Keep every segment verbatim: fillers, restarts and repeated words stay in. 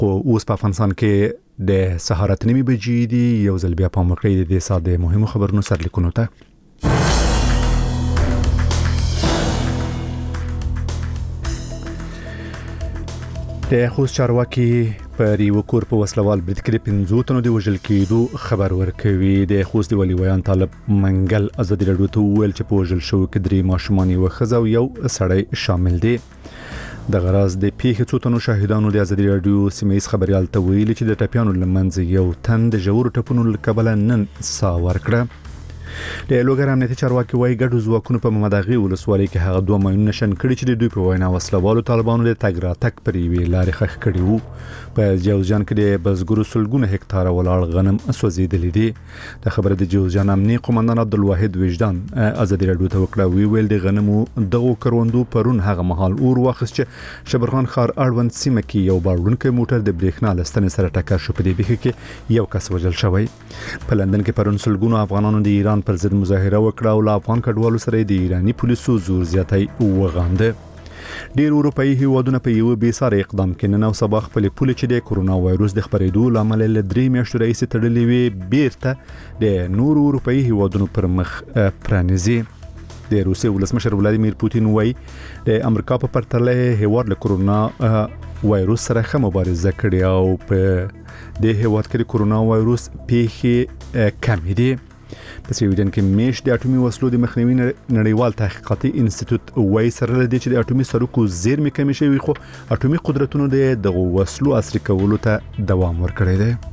خو اوس په افغانستان کې د سهار اته نیمې بجې دي. یو ځل بیا پام وکړئ د ساده مهمو خبرونو سرلیکونو ته. د خوست چارواکي پر یو کور په وسلوال برید کې پنځو تنو د وژل کېدو خبر ورکوي. د خوست ولي ویان طالب منګل ازادي راډیو ته ویل چې په وژل شو کې درې ماشومان یو ښځه او یو سړی شامل دي. د غراز د پیښې څو تنو شاهدانو د ازادي راډیو سیمه‌ایز خبريال ته ویلي چې د ټپیانو لمنځ یو تن د ژورو ټپونو له کبله نن سا ورکړه. د لوګر امنیتي چارواکي وايي ګډو ځواکونو په محمد اغي ولسوالۍ کې هغه دوه ماینونه نشن کړي چې د دوی په وینا وسلوالو طالبانو د تګ راتګ پر یوې لارې خښ کړي وو. په جوزجان کې د بزګرو سلګونه هکتاره ولاړ غنم سوځېدلي دي. د خبره د جوزجان امنیتي قومندان عبدالواحد وجدان ازادي راډیو ته وکړه. وی ویل د غنمو دغه کروندو پرون هغه مهال اور واخیست چې شبرغان ښار اړوند سیمه کې یو باړونکي موټر د برېښنا لستنې سره ټکر شو. په دې پیښه کې یو کس وژل شوی. په لندن کې پرون سلګونه افغانانو د ایران پر ضد مظاهره وکړه او له افغان کډوالو سره د ایرانی پولیسو زور زیاتی وغانده. ډیر اروپאי هیوادونه په یو بې ساري اقدام کې نن او سبا خپل پولیس چې د کورونا وایروس د خپرېدو لامل له درې میاشتو راهیسې تړلې وي بیرته د نور اروپאי هیوادونو پر مخ پرانیزي. د روسیې ولسمشر ولادیمیر پوتین وایي د امریکا په پرتله هیواد له کورونا وایروس سره ښه مبارزه کړې او په د هیواد کې کورونا وایروس پیښې کمې دي. په سویډن کې میش د اټومي وسلو د مخنیوي نړیوال تحقیقاتي انسټیټیوټ وایي سره لدی چې د اټومي سرکو زیرمې کمې شوي خو اټومي قدرتونو د دغه وسلو عصري کولو ته دوام ورکړی دی.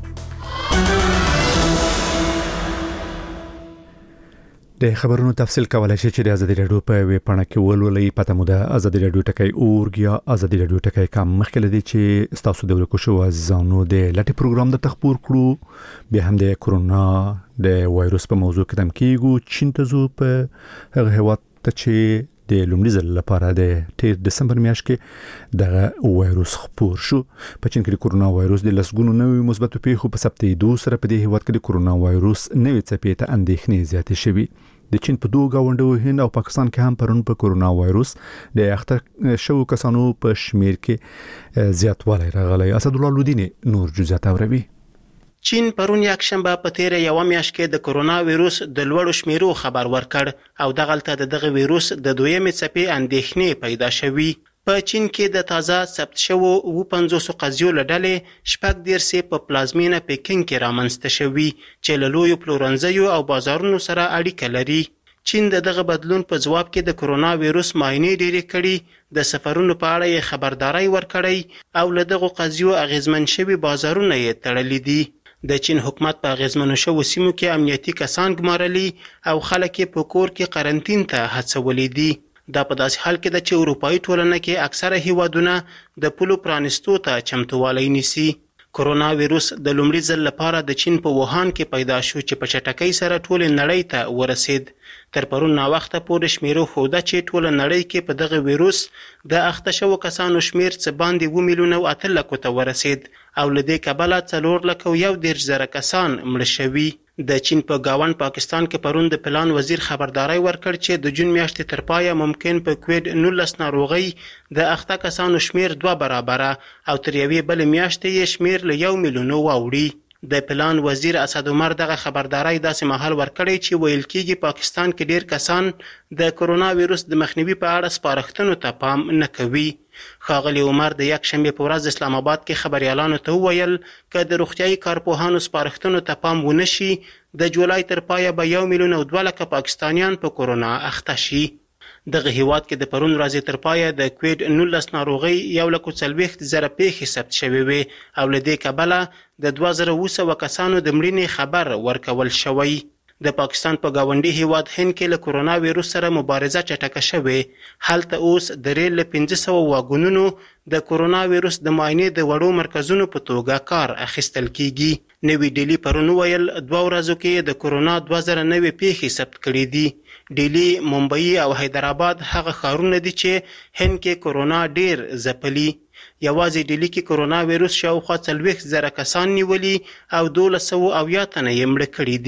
د خبرونو تفصیل کولای شي چې د ازادي راډیو په ویب پاڼه کې ولولئ. پته مو ده ازادي راډیو ټکی اورګ یا ازادي راډیو ټکی کام. مخکې لدی چې تاسو د ورکو شو عزیزانو د لټي پروګرام د تخپور کړو. بیا هم د کورونا د وایروس په موضوع کې تم کېږو. چین ته زو په هغه هواد ته چې د لومړي ځل لپاره د تیر دسمبر میاشت کې د وایروس خپور شو. په چین کې د کورونا وایروس د لسګونو نوې مثبتو پیښو په ثبتېدو سره په دې هیواد کې د کورونا وایروس نوې څپې ته اندېښنې زیاتې شوي. د چین په دوه گاونډیو هند او پاکستان کې هم پرون په کورونا وایروس د اخته شو کسانو په شمیر کې زیاتوالی راغلی. اسد الله لودینی نور جزئیات اوروي. چین پرون یکشنبه په تیر یو میاشت کې د کورونا وایروس د لوړو شمیرو خبر ورکړ او دغلته د دغه وایروس د دویمې څپې اندېښنې پیدا شوې. په چین کې د تازه ثبت شوو اووه پنځوس قضیو له ډلې شپږ دېرش په پلازمینه پیکینګ کې رامنځته شوي چې له لویو پلورنځیو او بازارونو سره اړیکه لري. چین د دغه بدلون په ځواب کې د کورونا وایروس معاینې ډېرې کړي، د سفرونو په اړه یې خبرداري ورکړی او له دغو قضیو اغیزمن شوي بازارونه یې تړلي دي. د چین حکومت په اغیزمنو شوو سیمو کې امنیتي کسان ګمارلي او خلک یې په کور کې قرنطین ته هڅولي دي. دا په داسې حال کې ده چې اروپایي ټولنه کې اکثره هیوادونه د پولو پرانیستو ته چمتووالی نیسي. کورونا وایروس د لومړي ځل لپاره د چین په ووهان کې پیدا شو چې په چټکۍ سره ټولې نړۍ ته ورسید. تر پرون ناوخته پورې شمیرو ښوده چې ټوله نړۍ کې په دغه وایروس د اخته شوو کسانو شمیر څه باندې اووه میلیونه او اته لکو ته ورسید او له دې کبله څلور لکه او یو دېرش زره کسان مړه شوي. د چین په گاوند پاکستان کې پرون د پلان وزیر خبرداري ورکړ چې د جون میاشتې تر پایه ممکن په کووډ نولس ناروغۍ د اخته کسانو شمیر دوه برابره او تر یوې بلې میاشتې یې شمیر له یو میلیون واوړي. د پلان وزیر اسد عمر دغه خبرداري داسې مهال ورکړی چې ویل کېږي پاکستان کې ډیر کسان د کورونا وایروس د مخنیوي په اړه سپارښتنو ته پام نه کوي. ښاغلی عمر د یکشنبې په ورځ اسلام آباد کې خبريالانو ته وویل که د روغتیايي کارپوهانو سپارښتنو ته پام ونه شي د جولای تر پایه به یو میلیون او دوه لکه پاکستانیان په کورونا اخته شي. دغه هیواد کې د پرون ورځې تر پایه د کووډ نولس ناروغۍ یو لک څلوېښت زره پیښې ثبت شوې وې او له دې کبله د دوه زره اووه سوه کسانو د مړینې خبر ورکول شوی. د پاکستان په گاونډي هیواد هند کې له کورونا وایروس سره مبارزه چټکه شوې. هلته اوس د ریل له پنځه سوه واګونونو د کورونا وایروس د معاینې د وړو مرکزونو په توګه کار اخیستل کیږي. نوی ډیلی پرون ویل دوه ورځو کې د کورونا دوه زره نوې پیښې ثبت کړي دي. ډیلی، ممبئی او حیدرآباد هغه ښارونه دي چې هند کې کورونا ډیر ځپلي. یوازې ډیلی کې کورونا وایروس شاوخوا څلوېښت زره کسان نیولي او دولس سوه اویا تنه یې مړه کړي دي.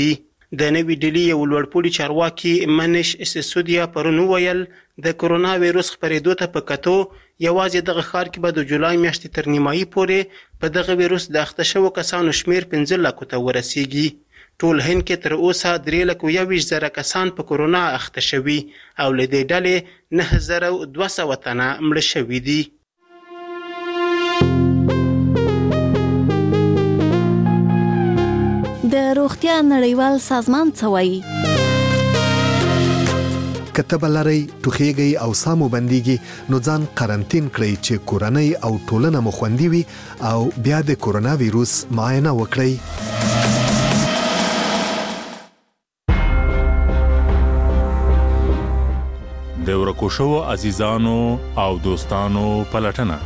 د نوې ډیلي یو لوړپوړي چارواکي منش سیسودیا پرون وویل د کرونا وایروس خپرېدو ته په کتو یوازې دغه ښار کې به د جولای میاشتې تر نیمایي پورې په دغه وایروس د اخته شوو کسانو شمیر پنځه لکو ته ورسیږي. ټول هند کې تر اوسه درې لکو یوویشت زره کسان په کرونا اخته شوي او له دې ډلې نهه زره دوه سوه تنه مړه شوي دي. د روغتیا نړیوال سازمان څه وایي؟ کتب لري ټوخیږي او سامو بنديږي نو ځان قرنټین کړئ چې کورنۍ او ټولنه مو خوندي وي او بیا د کرونا وایروس معاینه وکړئ. د ورکو شوو عزیزانو او دوستانو پلټنه.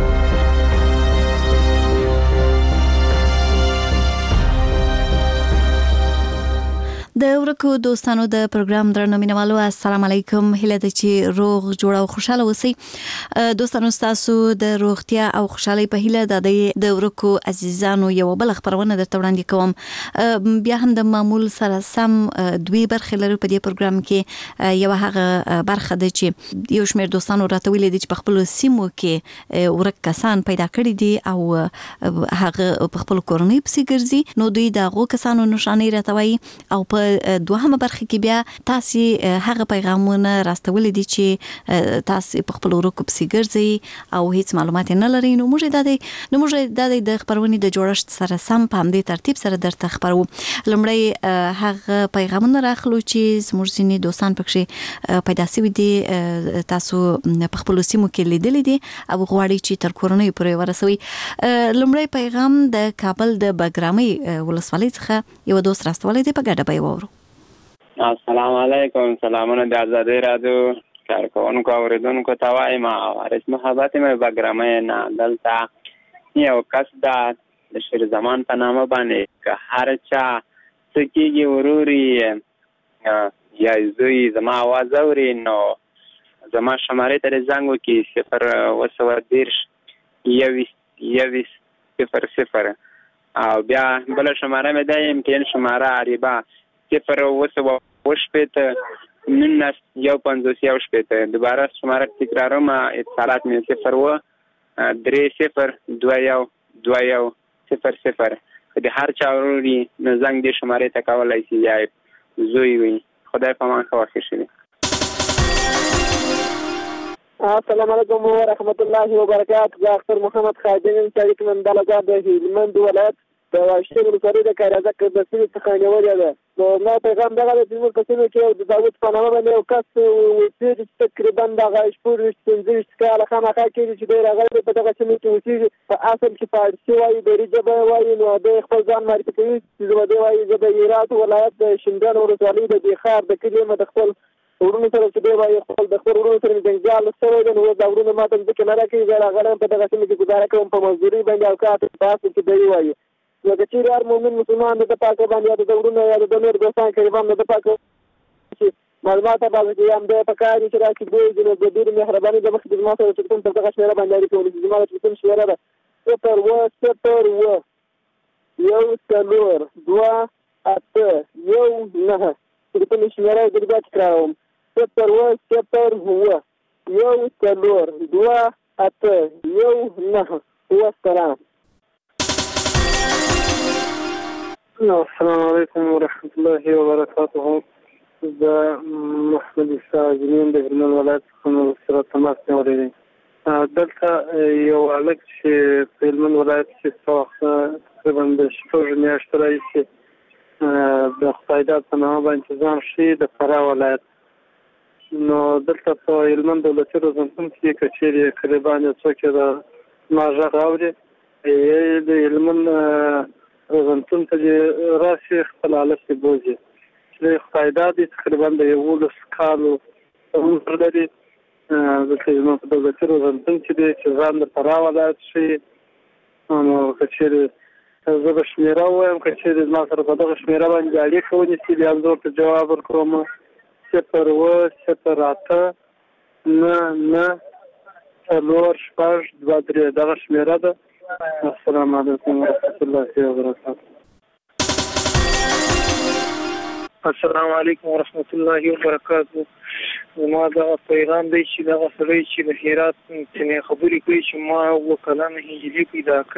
د ورکو دوستانو د پروګرام درنو مینوالو السلام علیکم. هیله ده چې روغ جوړ او خوشاله اوسئ. دوستانو تاسو د روغتیا او خوشحالي په هیله د ورکو عزیزانو یو بل خبرونه درته وړاندې کوم. بیا هم د معمول سره سم دوی برخې لري په دې پروګرام کې. یو هغه برخه ده چې یو شمېر دوستانو راته ویلي دي چې په خپل سیمو کې ورک کسان پیدا کړي دي او هغه په خپل کورنۍ پسې ګرځي نو دوی د هغو کسانو نشانې راته وایي او په دوهمه برخه کې بیا تاسو هغه پیغامونه راستولې دي چې تاسو په خپل ورکو پسې ګرځي او هیڅ معلومات نه لري نو موږ د دې نو موږ د خبرونې د جوړښت سره سم په همدې ترتیب سره درته خبرو. لمړی هغه پیغامونه راخلو چې زموږ ځینې دوستان پکې پیدا شوي دي تاسو په خپل سیمو کې لیدلې دي او غواړي چې تر کورنۍ پورې ورسوي. لمړی پیغام د کابل د بګرامي ولسوالۍ څخه یو دوست راستولې دی په ګډه به وورو. السلام علیکم. سلامونه د آزادۍ رادیو کارکونکو اوریدونکو ته وایم. وارث محبت مې بګرامۍ نه دلته یو کس دا د شیر زمان په نامه باندې که هر چا څه کېږي وروري یا زوی زما آواز اوري نو زما شمارې ته زنګ وکړي صفر اوه سوه دېرش یوویشت یوویشت صفر صفر او بیا بله شماره مې ده امتحان شماره عریبه صفر اوه سوه اوه شپېته نولس یو پنځوس یو شپېته. دوباره شماره تکراروم اتصالات مې صفر اوه درې صفر دوه یو دوه یو صفر صفر. که د هر چا وروري نو زنګ دې شمارې ته کولی شي یا زوی وي. خدای په امان ښه واخې شي. السلام علیکم ورحمت الله وبرکاته. زه اختر محمد خادم یم چې اړیکې مندله د هلمند ولایت د واشتې ولسوالۍ د کاریزک د سیمې څخه نیولې ده. نو ما پیغام دغه ده چې زموږ په سیمه کې د داود په نامه باندې یو کس اوسېږي چې تقریبا دغه شپږ ویشت پنځه ویشت کاله خامخا کېږي چې دی راغلی په دغه سیمه کې اوسېږي. په اصل کې فارسي وایي دري ژبه یې وایي نو دی خپل ځان معرفي کوي چې دی وایي زه د هرات ولایت د شینډنډ ولسوالۍ د دې ښار د کلي یم د خپل ورونو سره چې دی وایي خپل د خپل ورونو سره مې جنجال شوی دی نو دا ورونه ما ته ځکه نه راکوي. زه راغلی یم په دغه سیمه کې ګزاره کوم په مزدورۍ باندې او کار په اصل کې دی وایي. نو که چیرې هر مؤمن مسلمان د پاکه باندې یا د ورونو یا د نور دوستان قریبان د پاکه چې معلومات باندې چې هم د پکار چې راکې دی نو د ډېر مهرباني د مخکې د ما سره چې کوم تر دغه شمیره باندې اړیکه ونیسي. زما د ټلیفون شمیره ده صفر اوه صفر اوه یو څلور دوه اته یو نهه. ټلیفون شمیره یې بیا تکراروم صفر اوه صفر اوه یو څلور دوه اته یو نهه. والسلام. السلام علیکم ورحمت الله وبرکاته. زه محمد عیسی اجمین د هلمند ولایت څخه سره تماس نیولی دی. دلته یو هلک چې په هلمند ولایت کې څه وخت تقریبا د شپږو میاشتو راهیسې د خدایداد په نامه باندې ځان ښیي د فراه ولایت. نو دلته په هلمند دولتي روزنتون کې که چیرې قریبان یو څوک یې د ما غږ اوري د هلمند روزنتون ته دې راشي خپل حالت یې بوځي چې خدایداد یې تقریبا د یولس کالو عمر لري. دلته زموږ په دولتي روزنتون کې دی چې ځان د فراه ولایت ښیي. نو که چیرې زه به شمېره ووایم که چیرې زما سره په دغه شمېره باندې اړیکه ونیسي بیا زه ورته جواب ورکوم صفر اوه صفر اته نه نه څلور شپږ دوه درې دغه شمېره ده. السلام علیکم ورحمت الله وبرکاته. السلام علیکم ورحمت الله وبرکاته. زما دا پیغام دی چې دا سړی چې د هرات څخه خبرې کوي چې ما وکړه نه هیڅ پیدا